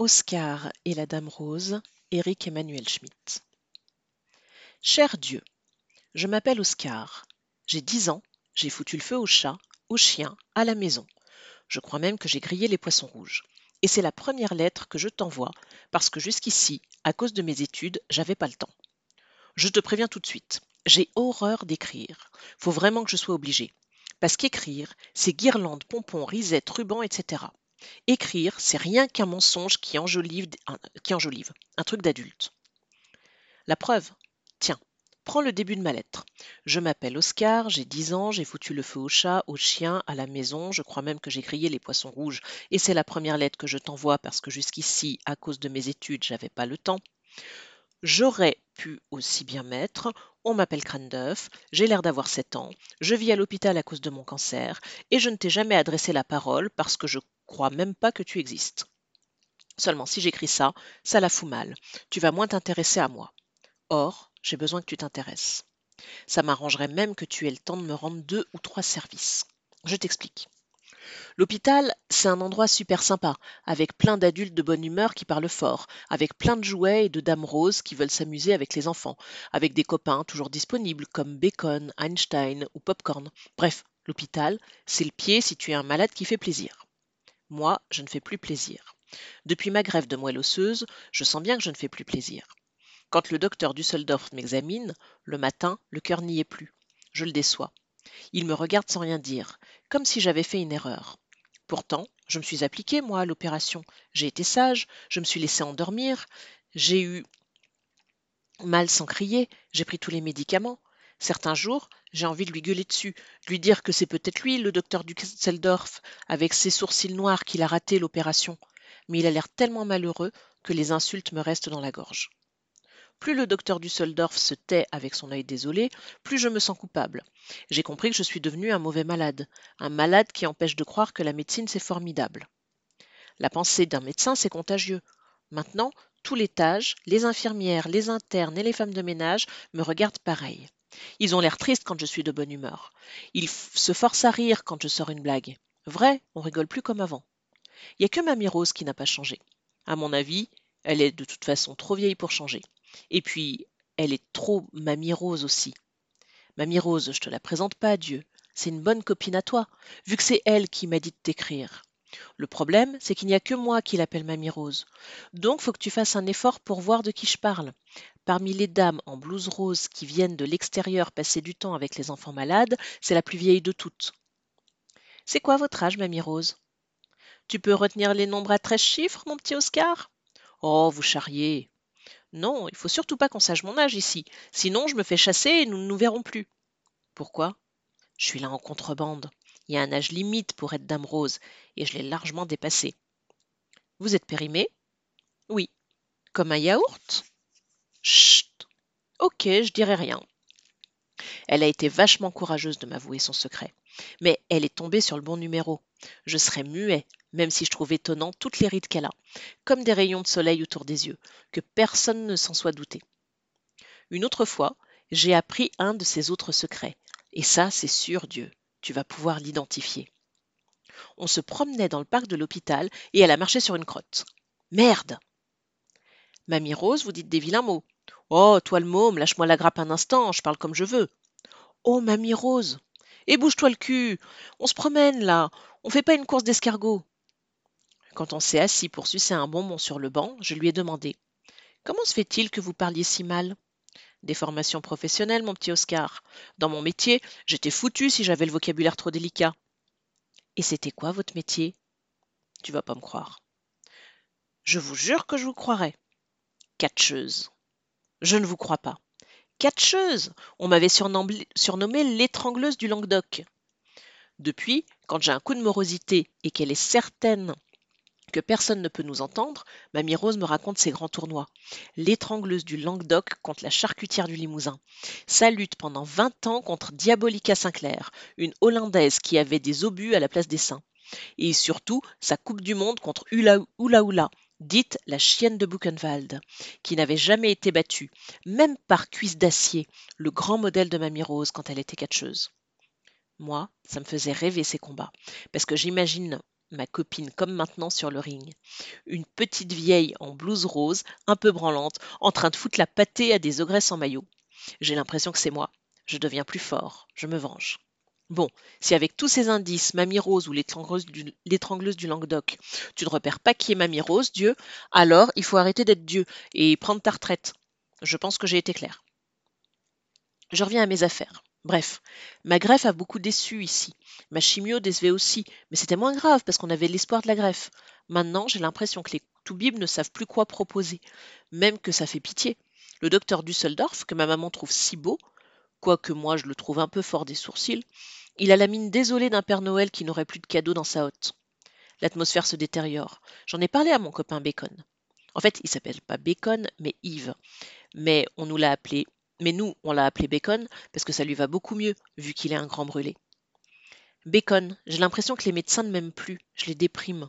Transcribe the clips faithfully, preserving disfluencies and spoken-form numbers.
Oscar et la Dame Rose, Éric Emmanuel Schmitt. Cher Dieu, je m'appelle Oscar. J'ai dix ans, j'ai foutu le feu au chat, au chien, à la maison. Je crois même que j'ai grillé les poissons rouges. Et c'est la première lettre que je t'envoie, parce que jusqu'ici, à cause de mes études, j'avais pas le temps. Je te préviens tout de suite, j'ai horreur d'écrire. Faut vraiment que je sois obligée. Parce qu'écrire, c'est guirlandes, pompons, risettes, rubans, et cetera. Écrire, c'est rien qu'un mensonge qui enjolive, un, qui enjolive, un truc d'adulte. La preuve, tiens, prends le début de ma lettre. Je m'appelle Oscar, j'ai dix ans, j'ai foutu le feu au chat, au chien, à la maison, je crois même que j'ai grillé les poissons rouges, et c'est la première lettre que je t'envoie parce que jusqu'ici, à cause de mes études, j'avais pas le temps. J'aurais pu aussi bien mettre on m'appelle crâne d'œuf, j'ai l'air d'avoir sept ans, je vis à l'hôpital à cause de mon cancer, et je ne t'ai jamais adressé la parole parce que je crois même pas que tu existes. Seulement si j'écris ça, ça la fout mal. Tu vas moins t'intéresser à moi. Or, j'ai besoin que tu t'intéresses. Ça m'arrangerait même que tu aies le temps de me rendre deux ou trois services. Je t'explique. L'hôpital, c'est un endroit super sympa, avec plein d'adultes de bonne humeur qui parlent fort, avec plein de jouets et de dames roses qui veulent s'amuser avec les enfants, avec des copains toujours disponibles comme Bacon, Einstein ou Popcorn. Bref, l'hôpital, c'est le pied si tu es un malade qui fait plaisir. Moi, je ne fais plus plaisir. Depuis ma grève de moelle osseuse, je sens bien que je ne fais plus plaisir. Quand le docteur Dusseldorf m'examine, le matin, le cœur n'y est plus. Je le déçois. Il me regarde sans rien dire, comme si j'avais fait une erreur. Pourtant, je me suis appliquée, moi, à l'opération. J'ai été sage, je me suis laissée endormir, j'ai eu mal sans crier, j'ai pris tous les médicaments. Certains jours, j'ai envie de lui gueuler dessus, lui dire que c'est peut-être lui, le docteur Dusseldorf, avec ses sourcils noirs, qu'il a raté l'opération. Mais il a l'air tellement malheureux que les insultes me restent dans la gorge. Plus le docteur Dusseldorf se tait avec son œil désolé, plus je me sens coupable. J'ai compris que je suis devenu un mauvais malade, un malade qui empêche de croire que la médecine c'est formidable. La pensée d'un médecin c'est contagieux. Maintenant, tout l'étage, les infirmières, les internes et les femmes de ménage me regardent pareil. Ils ont l'air tristes quand je suis de bonne humeur. Ils f- se forcent à rire quand je sors une blague. Vrai, on rigole plus comme avant. Il n'y a que Mamie Rose qui n'a pas changé. À mon avis, elle est de toute façon trop vieille pour changer. Et puis, elle est trop Mamie Rose aussi. Mamie Rose, je te la présente pas à Dieu. C'est une bonne copine à toi, vu que c'est elle qui m'a dit de t'écrire. Le problème, c'est qu'il n'y a que moi qui l'appelle Mamie Rose. Donc, faut que tu fasses un effort pour voir de qui je parle. Parmi les dames en blouse rose qui viennent de l'extérieur passer du temps avec les enfants malades, c'est la plus vieille de toutes. C'est quoi votre âge, Mamie Rose? Tu peux retenir les nombres à treize chiffres, mon petit Oscar? Oh, vous charriez. Non, il faut surtout pas qu'on sache mon âge ici. Sinon, je me fais chasser et nous ne nous verrons plus. Pourquoi? Je suis là en contrebande. Il y a un âge limite pour être dame rose, et je l'ai largement dépassé. Vous êtes périmé? Oui. Comme un yaourt? Chut. Ok, je dirai rien. Elle a été vachement courageuse de m'avouer son secret. Mais elle est tombée sur le bon numéro. Je serais muet, même si je trouve étonnant toutes les rides qu'elle a, comme des rayons de soleil autour des yeux, que personne ne s'en soit douté. Une autre fois, j'ai appris un de ses autres secrets. Et ça, c'est sûr, Dieu, tu vas pouvoir l'identifier. On se promenait dans le parc de l'hôpital et elle a marché sur une crotte. Merde! Mamie Rose, vous dites des vilains mots. Oh, toi le môme, lâche-moi la grappe un instant, je parle comme je veux. Oh, Mamie Rose! Et bouge-toi le cul! On se promène là! On fait pas une course d'escargot! Quand on s'est assis pour sucer un bonbon sur le banc, je lui ai demandé: Comment se fait-il que vous parliez si mal? Des formations professionnelles, mon petit Oscar. Dans mon métier, j'étais foutu si j'avais le vocabulaire trop délicat. Et c'était quoi votre métier? Tu vas pas me croire. Je vous jure que je vous croirais. Catcheuse. Je ne vous crois pas. Catcheuse! On m'avait surnommé, surnommée l'étrangleuse du Languedoc. Depuis, quand j'ai un coup de morosité et qu'elle est certaine que personne ne peut nous entendre, Mamie Rose me raconte ses grands tournois. L'étrangleuse du Languedoc contre la charcutière du Limousin. Sa lutte pendant vingt ans contre Diabolica Sinclair, une Hollandaise qui avait des obus à la place des seins. Et surtout, sa Coupe du Monde contre Hula Hula, Hula, dite la chienne de Buchenwald, qui n'avait jamais été battue, même par Cuisse d'acier, le grand modèle de Mamie Rose quand elle était catcheuse. Moi, ça me faisait rêver ces combats, parce que j'imagine ma copine comme maintenant sur le ring. Une petite vieille en blouse rose, un peu branlante, en train de foutre la pâtée à des ogresses en maillot. J'ai l'impression que c'est moi. Je deviens plus fort. Je me venge. Bon, si avec tous ces indices, Mamie Rose ou l'étrangleuse du, l'étrangleuse du Languedoc, tu ne repères pas qui est Mamie Rose, Dieu, alors il faut arrêter d'être Dieu et prendre ta retraite. Je pense que j'ai été claire. Je reviens à mes affaires. Bref, ma greffe a beaucoup déçu ici. Ma chimio décevait aussi, mais c'était moins grave parce qu'on avait l'espoir de la greffe. Maintenant, j'ai l'impression que les toubibs ne savent plus quoi proposer, même que ça fait pitié. Le docteur Dusseldorf, que ma maman trouve si beau, quoique moi je le trouve un peu fort des sourcils, il a la mine désolée d'un Père Noël qui n'aurait plus de cadeaux dans sa hotte. L'atmosphère se détériore. J'en ai parlé à mon copain Bacon. En fait, il s'appelle pas Bacon, mais Yves. Mais on nous l'a appelé, mais nous, on l'a appelé Bacon parce que ça lui va beaucoup mieux, vu qu'il est un grand brûlé. Bacon, j'ai l'impression que les médecins ne m'aiment plus, je les déprime.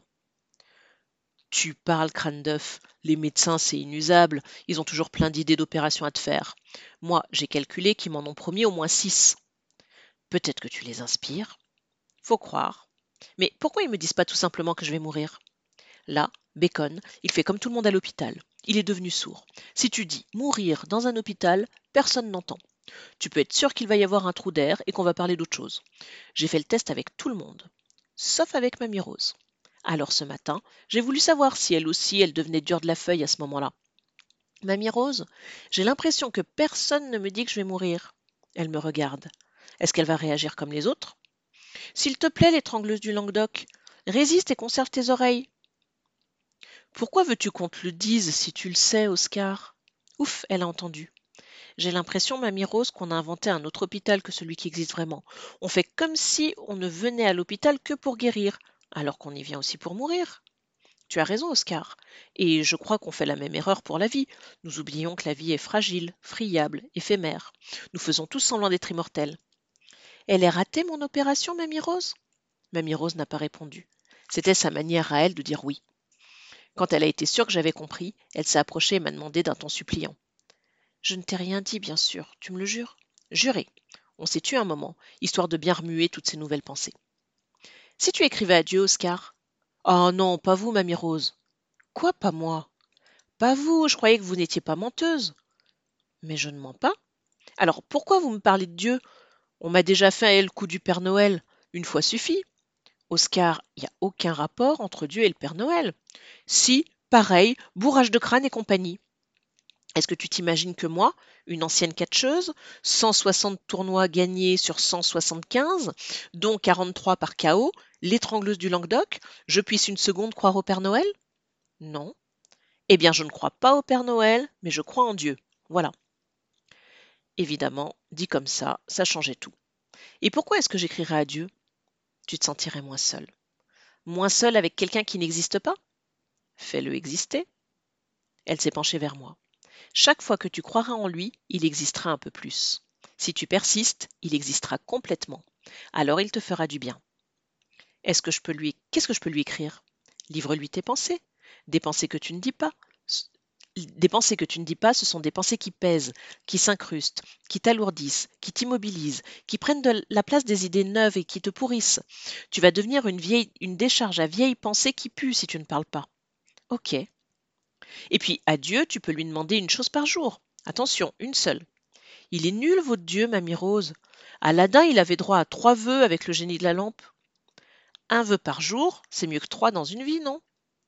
Tu parles, crâne d'œuf. Les médecins, c'est inusable. Ils ont toujours plein d'idées d'opérations à te faire. Moi, j'ai calculé qu'ils m'en ont promis au moins six. Peut-être que tu les inspires. Faut croire. Mais pourquoi ils me disent pas tout simplement que je vais mourir? Là, Bacon, il fait comme tout le monde à l'hôpital. Il est devenu sourd. Si tu dis mourir dans un hôpital, personne n'entend. Tu peux être sûr qu'il va y avoir un trou d'air et qu'on va parler d'autre chose. J'ai fait le test avec tout le monde, sauf avec Mamie Rose. Alors ce matin, j'ai voulu savoir si elle aussi, elle devenait dure de la feuille à ce moment-là. Mamie Rose, j'ai l'impression que personne ne me dit que je vais mourir. Elle me regarde. Est-ce qu'elle va réagir comme les autres? S'il te plaît, l'étrangleuse du Languedoc, résiste et conserve tes oreilles. Pourquoi veux-tu qu'on te le dise si tu le sais, Oscar? Ouf, elle a entendu. J'ai l'impression, Mamie Rose, qu'on a inventé un autre hôpital que celui qui existe vraiment. On fait comme si on ne venait à l'hôpital que pour guérir, alors qu'on y vient aussi pour mourir. Tu as raison, Oscar. Et je crois qu'on fait la même erreur pour la vie. Nous oublions que la vie est fragile, friable, éphémère. Nous faisons tous semblant d'être immortels. Elle est ratée, mon opération, Mamie Rose? Mamie Rose n'a pas répondu. C'était sa manière à elle de dire oui. Quand elle a été sûre que j'avais compris, elle s'est approchée et m'a demandé d'un ton suppliant. Je ne t'ai rien dit, bien sûr, tu me le jures? Juré. On s'est tué un moment, histoire de bien remuer toutes ces nouvelles pensées. Si tu écrivais à Dieu, Oscar? Oh non, pas vous, Mamie Rose. Quoi, pas moi? Pas vous, je croyais que vous n'étiez pas menteuse. Mais je ne mens pas. Alors pourquoi vous me parlez de Dieu? On m'a déjà fait le coup du Père Noël. Une fois suffit. Oscar, il n'y a aucun rapport entre Dieu et le Père Noël. Si, pareil, bourrage de crâne et compagnie. Est-ce que tu t'imagines que moi, une ancienne catcheuse, cent soixante tournois gagnés sur cent soixante-quinze, dont quarante-trois par K O, l'étrangleuse du Languedoc, je puisse une seconde croire au Père Noël? Non. Eh bien, je ne crois pas au Père Noël, mais je crois en Dieu. Voilà. Évidemment, dit comme ça, ça changeait tout. Et pourquoi est-ce que j'écrirais à Dieu? Tu te sentirais moins seul. Moins seul avec quelqu'un qui n'existe pas? Fais-le exister. Elle s'est penchée vers moi. Chaque fois que tu croiras en lui, il existera un peu plus. Si tu persistes, il existera complètement. Alors il te fera du bien. Est-ce que je peux lui Qu'est-ce que je peux lui écrire? Livre-lui tes pensées. Des pensées que tu ne dis pas. Ce- Des pensées que tu ne dis pas, ce sont des pensées qui pèsent, qui s'incrustent, qui t'alourdissent, qui t'immobilisent, qui prennent de la place des idées neuves et qui te pourrissent. Tu vas devenir une vieille, une décharge à vieilles pensées qui puent si tu ne parles pas. Ok. Et puis, à Dieu, tu peux lui demander une chose par jour. Attention, une seule. Il est nul, votre Dieu, Mamie Rose. Aladin, il avait droit à trois vœux avec le génie de la lampe. Un vœu par jour, c'est mieux que trois dans une vie, non?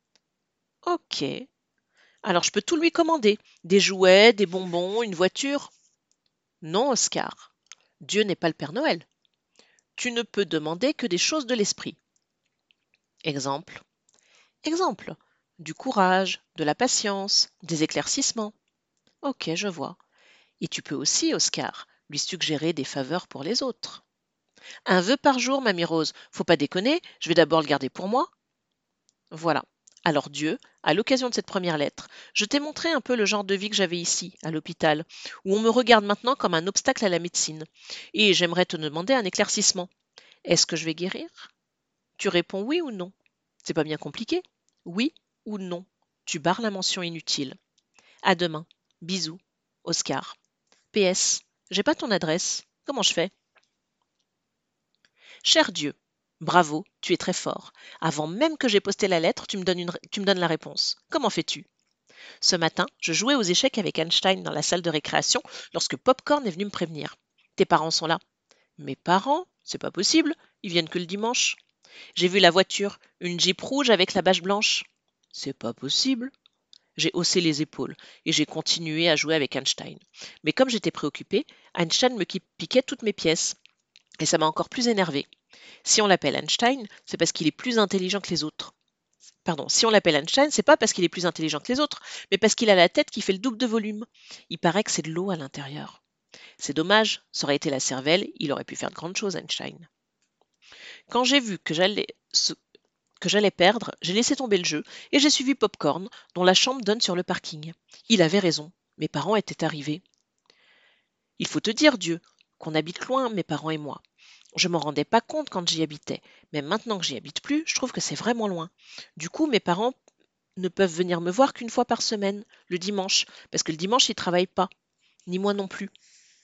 Ok. Alors je peux tout lui commander. Des jouets, des bonbons, une voiture. Non, Oscar. Dieu n'est pas le Père Noël. Tu ne peux demander que des choses de l'esprit. Exemple. Exemple. Du courage, de la patience, des éclaircissements. Ok, je vois. Et tu peux aussi, Oscar, lui suggérer des faveurs pour les autres. Un vœu par jour, Mamie Rose. Faut pas déconner, je vais d'abord le garder pour moi. Voilà. Alors Dieu, à l'occasion de cette première lettre, je t'ai montré un peu le genre de vie que j'avais ici, à l'hôpital, où on me regarde maintenant comme un obstacle à la médecine. Et j'aimerais te demander un éclaircissement. Est-ce que je vais guérir? Tu réponds oui ou non. C'est pas bien compliqué. Oui ou non. Tu barres la mention inutile. À demain. Bisous. Oscar. P S. J'ai pas ton adresse. Comment je fais? Cher Dieu, Bravo, tu es très fort. Avant même que j'aie posté la lettre, tu me donnes, une- tu me donnes la réponse. Comment fais-tu? Ce matin, je jouais aux échecs avec Einstein dans la salle de récréation lorsque Popcorn est venu me prévenir. Tes parents sont là. Mes parents? C'est pas possible, ils viennent que le dimanche. J'ai vu la voiture, une Jeep rouge avec la bâche blanche. C'est pas possible. J'ai haussé les épaules et j'ai continué à jouer avec Einstein. Mais comme j'étais préoccupé, Einstein me qui- piquait toutes mes pièces. Et ça m'a encore plus énervé. Si on l'appelle Einstein, c'est parce qu'il est plus intelligent que les autres. Pardon, si on l'appelle Einstein, c'est pas parce qu'il est plus intelligent que les autres, mais parce qu'il a la tête qui fait le double de volume. Il paraît que c'est de l'eau à l'intérieur. C'est dommage, ça aurait été la cervelle, il aurait pu faire de grandes choses, Einstein. Quand j'ai vu que j'allais ce- que j'allais perdre, j'ai laissé tomber le jeu et j'ai suivi Popcorn, dont la chambre donne sur le parking. Il avait raison, mes parents étaient arrivés. Il faut te dire, Dieu, qu'on habite loin, mes parents et moi. Je m'en rendais pas compte quand j'y habitais, mais maintenant que j'y habite plus, je trouve que c'est vraiment loin. Du coup, mes parents ne peuvent venir me voir qu'une fois par semaine, le dimanche, parce que le dimanche, ils travaillent pas, ni moi non plus.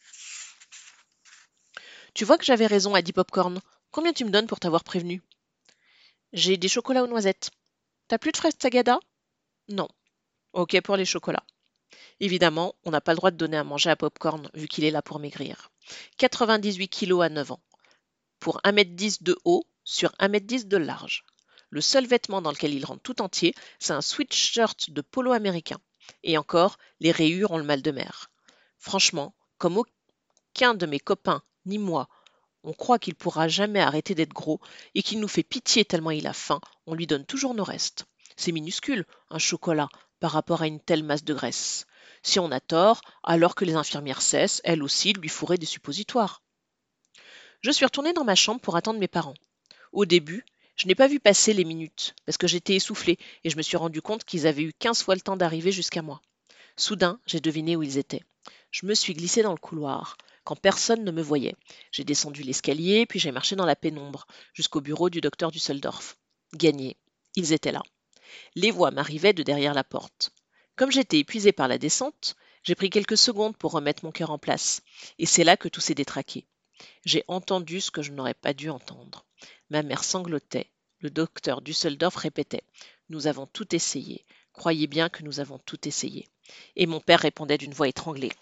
Tu vois que j'avais raison, a dit Popcorn. Combien tu me donnes pour t'avoir prévenu? J'ai des chocolats aux noisettes. T'as plus de fraises Sagada? Non. Ok pour les chocolats. Évidemment, on n'a pas le droit de donner à manger à Popcorn, vu qu'il est là pour maigrir. quatre-vingt-dix-huit kilos à neuf ans, pour un mètre dix de haut sur un mètre dix de large. Le seul vêtement dans lequel il rentre tout entier, c'est un sweatshirt de polo américain. Et encore, les rayures ont le mal de mer. Franchement, comme aucun de mes copains ni moi, on croit qu'il pourra jamais arrêter d'être gros et qu'il nous fait pitié tellement il a faim, on lui donne toujours nos restes. C'est minuscule, un chocolat, par rapport à une telle masse de graisse. Si on a tort, alors que les infirmières cessent, elles aussi, de lui fourrer des suppositoires. Je suis retournée dans ma chambre pour attendre mes parents. Au début, je n'ai pas vu passer les minutes, parce que j'étais essoufflée et je me suis rendu compte qu'ils avaient eu quinze fois le temps d'arriver jusqu'à moi. Soudain, j'ai deviné où ils étaient. Je me suis glissée dans le couloir, quand personne ne me voyait. J'ai descendu l'escalier, puis j'ai marché dans la pénombre, jusqu'au bureau du docteur Dusseldorf. Gagné. Ils étaient là. Les voix m'arrivaient de derrière la porte. Comme j'étais épuisée par la descente, j'ai pris quelques secondes pour remettre mon cœur en place. Et c'est là que tout s'est détraqué. J'ai entendu ce que je n'aurais pas dû entendre. Ma mère sanglotait. Le docteur Dusseldorf répétait: Nous avons tout essayé. Croyez bien que nous avons tout essayé. Et mon père répondait d'une voix étranglée: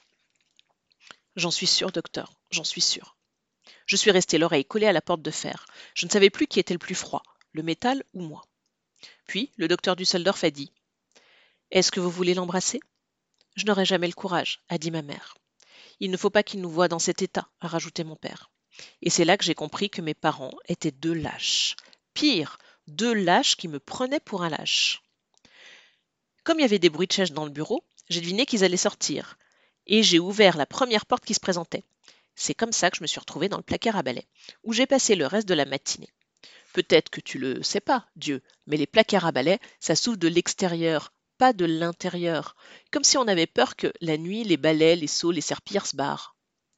J'en suis sûr, docteur, j'en suis sûr. Je suis restée l'oreille collée à la porte de fer. Je ne savais plus qui était le plus froid, le métal ou moi. Puis, le docteur Dusseldorf a dit: Est-ce que vous voulez l'embrasser? Je n'aurai jamais le courage, a dit ma mère. Il ne faut pas qu'il nous voie dans cet état, a rajouté mon père. Et c'est là que j'ai compris que mes parents étaient deux lâches. Pire, deux lâches qui me prenaient pour un lâche. Comme il y avait des bruits de chaise dans le bureau, j'ai deviné qu'ils allaient sortir. Et j'ai ouvert la première porte qui se présentait. C'est comme ça que je me suis retrouvée dans le placard à balai, où j'ai passé le reste de la matinée. Peut-être que tu le sais pas, Dieu, mais les placards à balai, ça s'ouvre de l'extérieur, pas de l'intérieur. Comme si on avait peur que, la nuit, les balais, les seaux, les serpillères se barrent.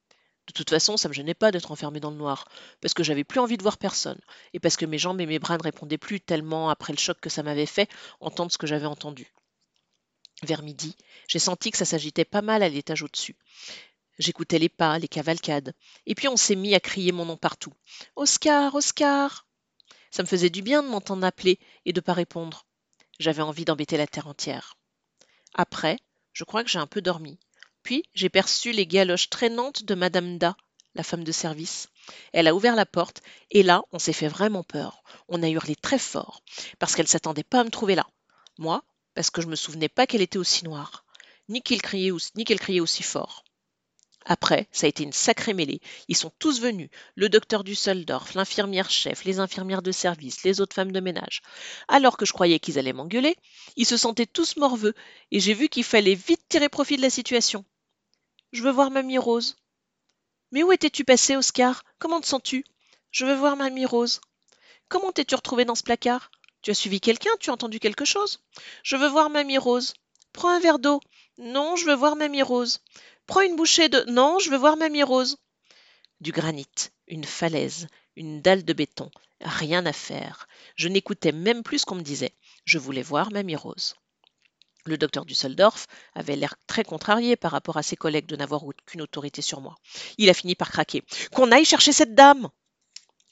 De toute façon, ça me gênait pas d'être enfermée dans le noir, parce que j'avais plus envie de voir personne, et parce que mes jambes et mes bras ne répondaient plus tellement après le choc que ça m'avait fait entendre ce que j'avais entendu. Vers midi, j'ai senti que ça s'agitait pas mal à l'étage au-dessus. J'écoutais les pas, les cavalcades, et puis on s'est mis à crier mon nom partout. Oscar, Oscar! Ça me faisait du bien de m'entendre appeler et de pas répondre. J'avais envie d'embêter la terre entière. Après, je crois que j'ai un peu dormi. Puis j'ai perçu les galoches traînantes de Madame Da, la femme de service. Elle a ouvert la porte, et là, on s'est fait vraiment peur. On a hurlé très fort, parce qu'elle s'attendait pas à me trouver là. Moi, parce que je me souvenais pas qu'elle était aussi noire, ni qu'elle criait, aussi- ni qu'elle criait aussi fort. Après, ça a été une sacrée mêlée. Ils sont tous venus. Le docteur Dusseldorf, l'infirmière chef, les infirmières de service, les autres femmes de ménage. Alors que je croyais qu'ils allaient m'engueuler, ils se sentaient tous morveux, et j'ai vu qu'il fallait vite tirer profit de la situation. Je veux voir Mamie Rose. Mais où étais-tu passé, Oscar? Comment te sens-tu? Je veux voir Mamie Rose. Comment t'es-tu retrouvé dans ce placard? Tu as suivi quelqu'un? Tu as entendu quelque chose? Je veux voir Mamie Rose. Prends un verre d'eau. Non, je veux voir Mamie Rose. Prends une bouchée de... Non, je veux voir Mamie Rose. Du granit, une falaise, une dalle de béton, rien à faire. Je n'écoutais même plus ce qu'on me disait. Je voulais voir Mamie Rose. Le docteur Dusseldorf avait l'air très contrarié par rapport à ses collègues de n'avoir aucune autorité sur moi. Il a fini par craquer. Qu'on aille chercher cette dame!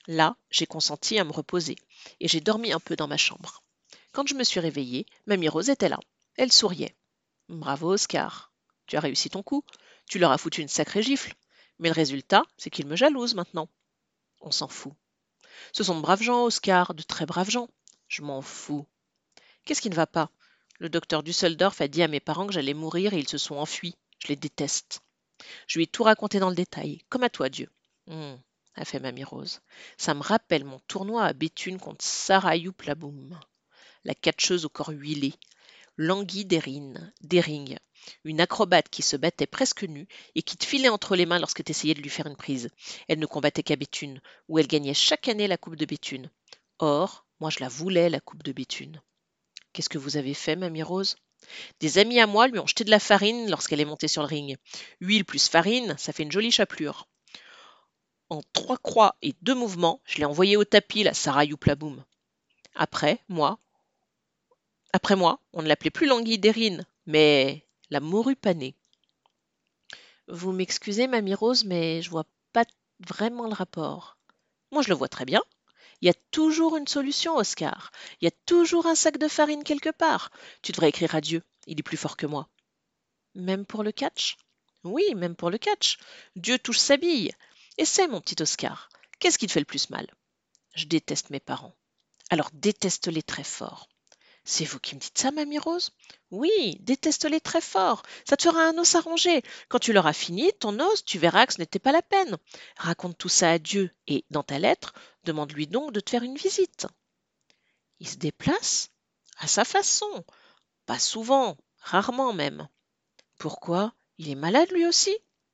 Là, j'ai consenti à me reposer et j'ai dormi un peu dans ma chambre. Quand je me suis réveillée, Mamie Rose était là. Elle souriait. Bravo Oscar, tu as réussi ton coup. Tu leur as foutu une sacrée gifle. Mais le résultat, c'est qu'ils me jalousent maintenant. On s'en fout. Ce sont de braves gens, Oscar, de très braves gens. Je m'en fous. Qu'est-ce qui ne va pas? Le docteur Dusseldorf a dit à mes parents que j'allais mourir et ils se sont enfuis. Je les déteste. Je lui ai tout raconté dans le détail, comme à toi, Dieu. Hum, a fait Mamie Rose. Ça me rappelle mon tournoi à Béthune contre Sarah Youplaboum, la catcheuse au corps huilé, Languille Dering, Dering, une acrobate qui se battait presque nue et qui te filait entre les mains lorsque tu essayais de lui faire une prise. Elle ne combattait qu'à Béthune, où elle gagnait chaque année la Coupe de Béthune. Or, moi je la voulais, la Coupe de Béthune. Qu'est-ce que vous avez fait, Mamie Rose? Des amis à moi lui ont jeté de la farine lorsqu'elle est montée sur le ring. Huile plus farine, ça fait une jolie chapelure. En trois croix et deux mouvements, je l'ai envoyée au tapis, la Sarah Youplaboum. Après, moi, après moi, on ne l'appelait plus l'anguille d'Érine, mais la morue panée. Vous m'excusez, Mamie Rose, mais je vois pas vraiment le rapport. Moi, je le vois très bien. Il y a toujours une solution, Oscar. Il y a toujours un sac de farine quelque part. Tu devrais écrire à Dieu. Il est plus fort que moi. Même pour le catch? Oui, même pour le catch. Dieu touche sa bille. Essaie, mon petit Oscar. Qu'est-ce qui te fait le plus mal? Je déteste mes parents. Alors déteste-les très fort. C'est vous qui me dites ça, Mamie Rose? Oui, déteste-les très fort. Ça te fera un os à ronger. Quand tu l'auras fini, ton os, tu verras que ce n'était pas la peine. Raconte tout ça à Dieu et, dans ta lettre, demande-lui donc de te faire une visite. Il se déplace? À sa façon. Pas souvent, rarement même. Pourquoi? Il est malade lui aussi?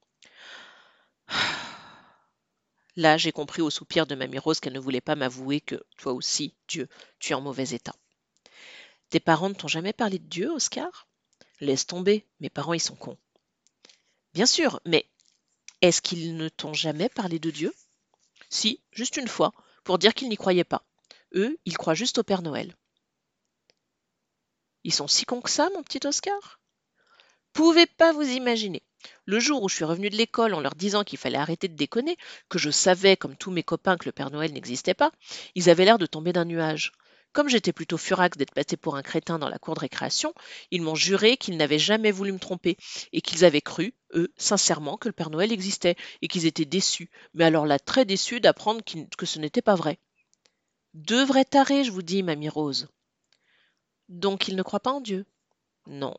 Là, j'ai compris au soupir de Mamie Rose qu'elle ne voulait pas m'avouer que, toi aussi, Dieu, tu es en mauvais état. Tes parents ne t'ont jamais parlé de Dieu, Oscar? Laisse tomber, mes parents, ils sont cons. Bien sûr, mais est-ce qu'ils ne t'ont jamais parlé de Dieu? Si, juste une fois, pour dire qu'ils n'y croyaient pas. Eux, ils croient juste au Père Noël. Ils sont si cons que ça, mon petit Oscar? Pouvez pas vous imaginer. Le jour où je suis revenue de l'école en leur disant qu'il fallait arrêter de déconner, que je savais, comme tous mes copains, que le Père Noël n'existait pas, ils avaient l'air de tomber d'un nuage. Comme j'étais plutôt furax d'être passé pour un crétin dans la cour de récréation, ils m'ont juré qu'ils n'avaient jamais voulu me tromper et qu'ils avaient cru, eux, sincèrement, que le Père Noël existait et qu'ils étaient déçus, mais alors là très déçus d'apprendre qu'il- que ce n'était pas vrai. Deux vrais tarés, je vous dis, mamie Rose. Donc ils ne croient pas en Dieu? Non.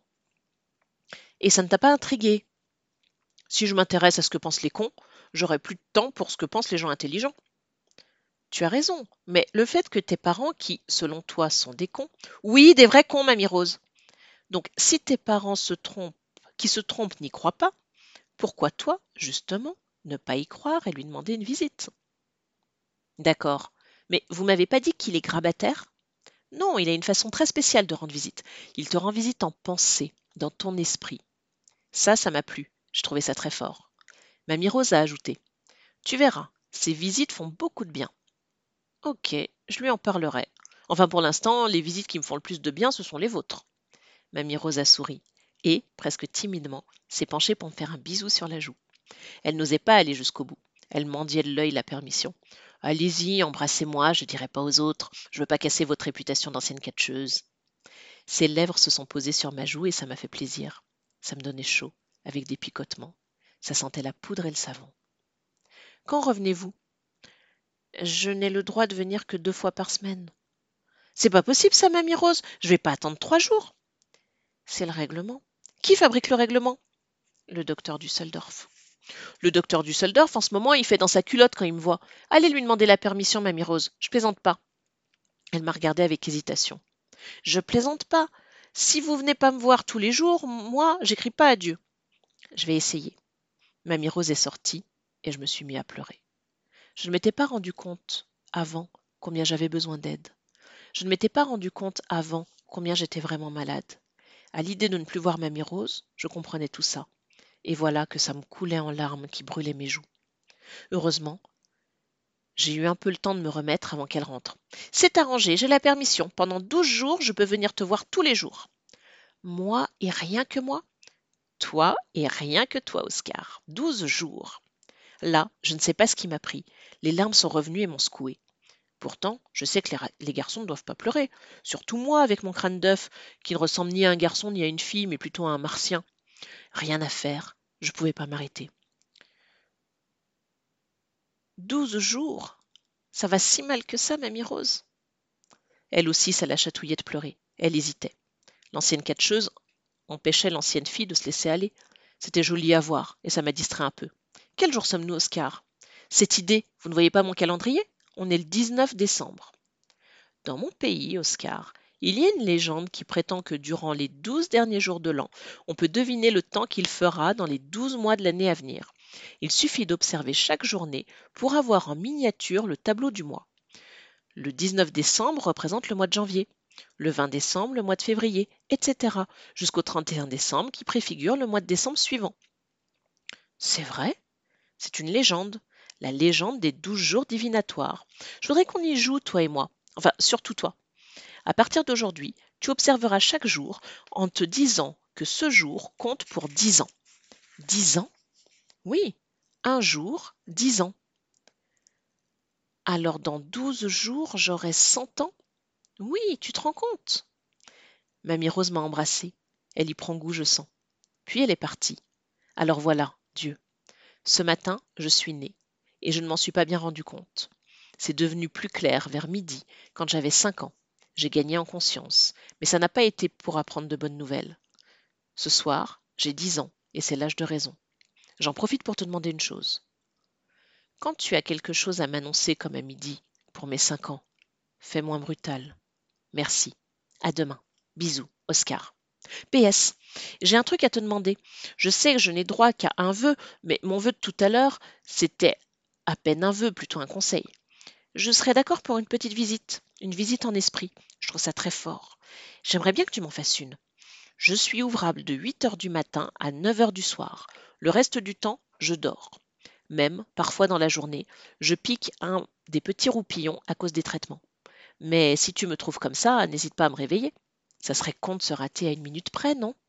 Et ça ne t'a pas intrigué? Si je m'intéresse à ce que pensent les cons, j'aurai plus de temps pour ce que pensent les gens intelligents. Tu as raison, mais le fait que tes parents, qui, selon toi, sont des cons, oui, des vrais cons, mamie Rose. Donc, si tes parents se trompent, qui se trompent n'y croient pas, pourquoi toi, justement, ne pas y croire et lui demander une visite? D'accord, mais vous m'avez pas dit qu'il est grabataire? Non, il a une façon très spéciale de rendre visite. Il te rend visite en pensée, dans ton esprit. Ça, ça m'a plu. Je trouvais ça très fort. Mamie Rose a ajouté. Tu verras, ces visites font beaucoup de bien. Ok, je lui en parlerai. Enfin, pour l'instant, les visites qui me font le plus de bien, ce sont les vôtres. Mamie Rose a souri et, presque timidement, s'est penchée pour me faire un bisou sur la joue. Elle n'osait pas aller jusqu'au bout. Elle mendiait de l'œil la permission. Allez-y, embrassez-moi, je dirai pas aux autres. Je veux pas casser votre réputation d'ancienne catcheuse. Ses lèvres se sont posées sur ma joue et ça m'a fait plaisir. Ça me donnait chaud, avec des picotements. Ça sentait la poudre et le savon. Quand revenez-vous? Je n'ai le droit de venir que deux fois par semaine. C'est pas possible ça, mamie Rose. Je vais pas attendre trois jours. C'est le règlement. Qui fabrique le règlement? Le docteur Dusseldorf. Le docteur Dusseldorf, en ce moment, il fait dans sa culotte quand il me voit. Allez lui demander la permission, mamie Rose. Je plaisante pas. Elle m'a regardée avec hésitation. Je plaisante pas. Si vous venez pas me voir tous les jours, moi, j'écris pas à Dieu. Je vais essayer. Mamie Rose est sortie et je me suis mis à pleurer. Je ne m'étais pas rendu compte, avant, combien j'avais besoin d'aide. Je ne m'étais pas rendu compte, avant, combien j'étais vraiment malade. À l'idée de ne plus voir Mamie Rose, je comprenais tout ça. Et voilà que ça me coulait en larmes qui brûlaient mes joues. Heureusement, j'ai eu un peu le temps de me remettre avant qu'elle rentre. C'est arrangé, j'ai la permission. Pendant douze jours, je peux venir te voir tous les jours. Moi et rien que moi? Toi et rien que toi, Oscar. Douze jours. Là, je ne sais pas ce qui m'a pris. Les larmes sont revenues et m'ont secoué. Pourtant, je sais que les, ra- les garçons ne doivent pas pleurer. Surtout moi, avec mon crâne d'œuf, qui ne ressemble ni à un garçon ni à une fille, mais plutôt à un martien. Rien à faire. Je ne pouvais pas m'arrêter. Douze jours? Ça va si mal que ça, mamie Rose? Elle aussi, ça la chatouillait de pleurer. Elle hésitait. L'ancienne catcheuse empêchait l'ancienne fille de se laisser aller. C'était joli à voir, et ça m'a distrait un peu. Quel jour sommes-nous, Oscar? Cette idée, vous ne voyez pas mon calendrier? On est le dix-neuf décembre. Dans mon pays, Oscar, il y a une légende qui prétend que durant les douze derniers jours de l'an, on peut deviner le temps qu'il fera dans les douze mois de l'année à venir. Il suffit d'observer chaque journée pour avoir en miniature le tableau du mois. Le dix-neuf décembre représente le mois de janvier, le vingt décembre le mois de février, et cetera, jusqu'au trente et un décembre qui préfigure le mois de décembre suivant. C'est vrai? C'est une légende, la légende des douze jours divinatoires. Je voudrais qu'on y joue, toi et moi. Enfin, surtout toi. À partir d'aujourd'hui, tu observeras chaque jour en te disant que ce jour compte pour dix ans. Dix ans? Oui, un jour, dix ans. Alors dans douze jours, j'aurai cent ans? Oui, tu te rends compte? Mamie Rose m'a embrassée. Elle y prend goût, je sens. Puis elle est partie. Alors voilà, Dieu. Ce matin, je suis née, et je ne m'en suis pas bien rendu compte. C'est devenu plus clair vers midi, quand j'avais cinq ans. J'ai gagné en conscience, mais ça n'a pas été pour apprendre de bonnes nouvelles. Ce soir, j'ai dix ans, et c'est l'âge de raison. J'en profite pour te demander une chose. Quand tu as quelque chose à m'annoncer comme à midi, pour mes cinq ans, fais moins brutal. Merci. À demain. Bisous, Oscar. P S. J'ai un truc à te demander. Je sais que je n'ai droit qu'à un vœu, mais mon vœu de tout à l'heure, c'était à peine un vœu, plutôt un conseil. Je serais d'accord pour une petite visite, une visite en esprit. Je trouve ça très fort. J'aimerais bien que tu m'en fasses une. Je suis ouvrable de huit heures du matin à neuf heures du soir. Le reste du temps, je dors. Même, parfois dans la journée, je pique un des petits roupillons à cause des traitements. Mais si tu me trouves comme ça, n'hésite pas à me réveiller. Ça serait con de se rater à une minute près, non?